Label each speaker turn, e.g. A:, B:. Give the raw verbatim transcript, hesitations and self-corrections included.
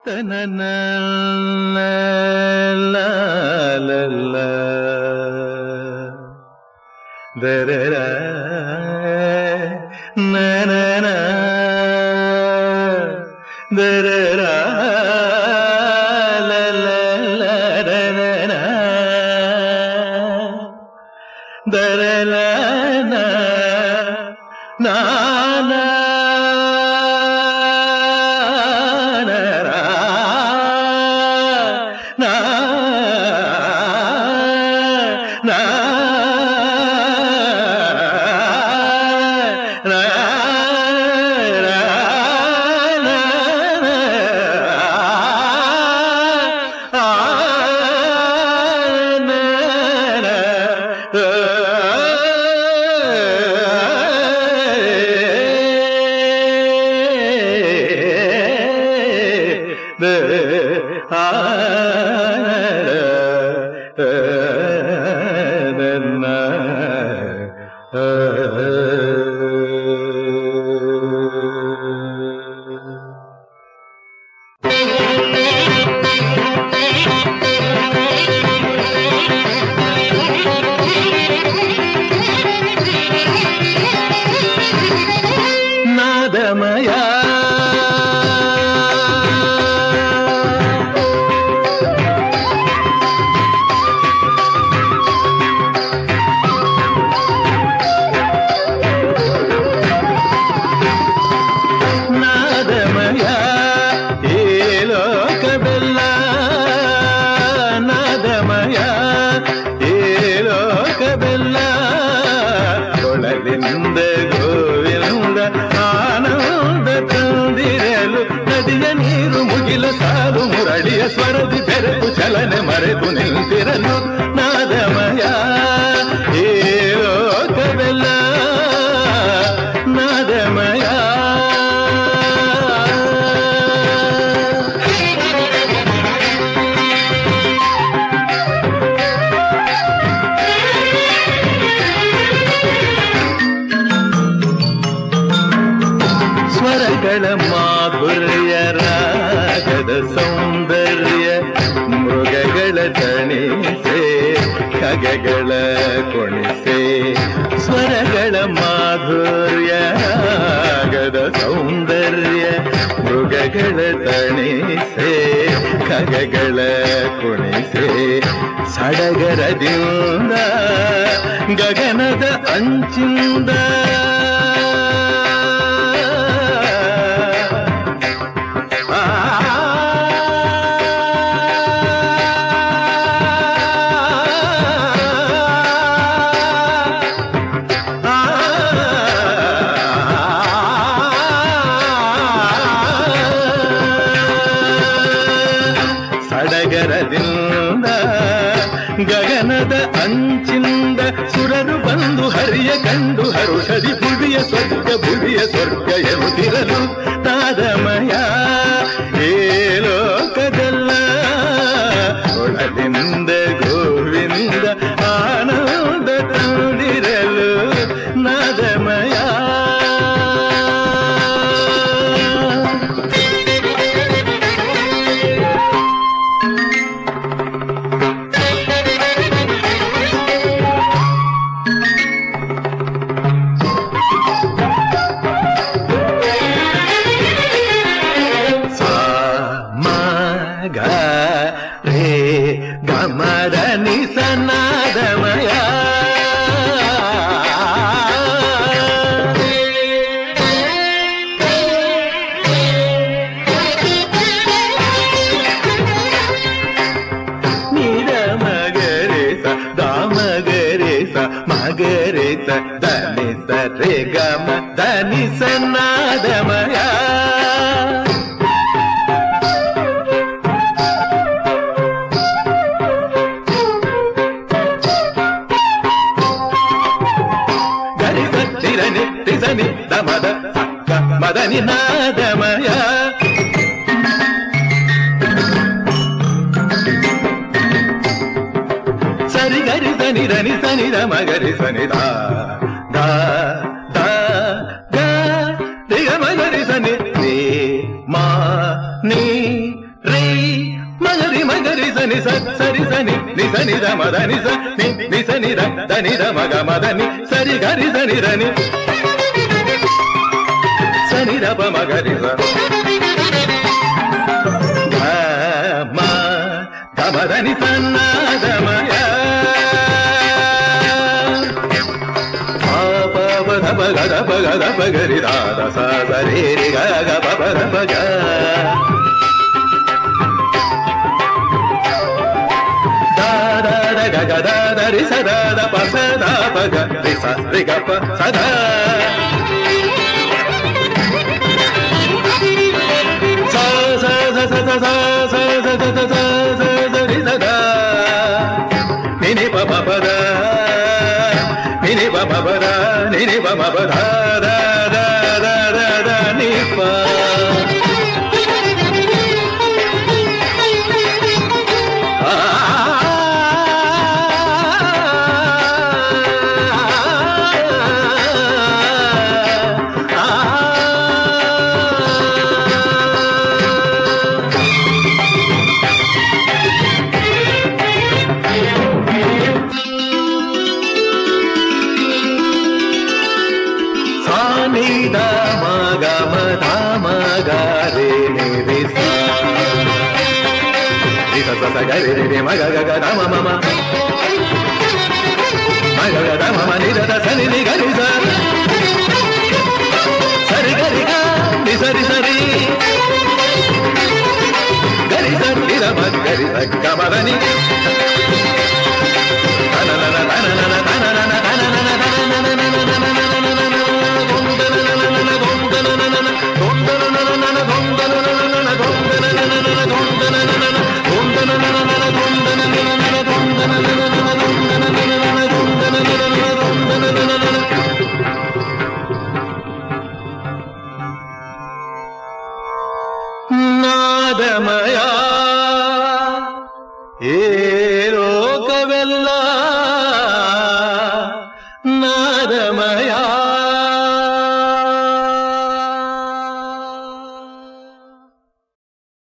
A: ತನನ ದರರ ನನ ದರರ ದರಲ ನಾನ ಸ್ವರದಿ ಬೆರೆತು ಚಲನೆ ಮರೆತು ನಿಂತಿರಲು ನಾದಮಯ ಏ ಲೋಕವೆಲ್ಲ ನಾದಮಯ ಸ್ವರಗಳ ಮಾಧುರ್ಯ ರಾಗದ ಸೌಂದರ್ಯ ಮೃಗಗಳ ತಣಿಸೆ ಖಗಗಳ ಕೊಣಿಸೆ ಸ್ವರಗಳ ಮಾಧುರ್ಯ ರಾಗದ ಸೌಂದರ್ಯ ಮೃಗಗಳ ತಣಿಸೆ ಖಗಗಳ ಕೊಣಿಸೆ ಸಡಗರದಿಂದ ಗಗನದ ಅಂಚಿಂದ ಗಗನದ ಅಂಚಿಂದ ಸುರರು ಬಂದು ಹರಿಯ ಕಂಡು ಹರುಷದಿ ಭುವಿಯ ಸ್ವರ್ಗ ಭುವಿಯ ಸ್ವರ್ಗ ಎನ್ನುತ್ತಿರಲು ನಾದಮಯ ಏ ಲೋಕದಲ್ಲ ಒಳದಿಂದ ಗೋವಿಂದ ಆನಂದ ತಂದಿರಲು ನಾದಮಯ ಗಮರನಿ ಸನಾದಮಯ ನೀರ ಮಗರೇಸ ದಾಮಗರೇಸ ಮಗರೇಸ ದನಿಸ ರೇ ಗಮ ಧನಿ ಸನಾದಮಯ ಮದ ಅಕ್ಕ ಮದನಿ ನಾದಮಯ ಸರಿ ಗರಿ ಸನಿ ಧನಿ ಸನಿ the ಮಗರಿ Sunny the the the ಗ ರಿ ಗ ಮಗರಿ ಸನಿ ನಿ ಮಾ ನೀ రే మగరి మగరి సని సరి సని నిసని మదని నిసని దని మగ మదని సరి గరి సని రని సని రప మగరి గమదని సన్నాదమయ పద పగద పగద పగరి దాద సరి గగ పద పగ గగదారి సదాద పసద పగ రిస రిగప సదా సా సా సా సా సా సా సా సా సా రి సదా నిని ప ప పద నిని ప ప పద నిని ప ప పద ద ద ద ద ద ని ప గరి రి మగ గగ దమ మమ మగ గ దమ మ ని ద సని ని గరి స సరి గరి గ ని సరి సరి గరి స ని ద మ గరి స గ మ ద ని తన నన తన నన తన నన తన నన తన నన నాదమయా ఏ లోకವೆಲ್ಲ నాదమయా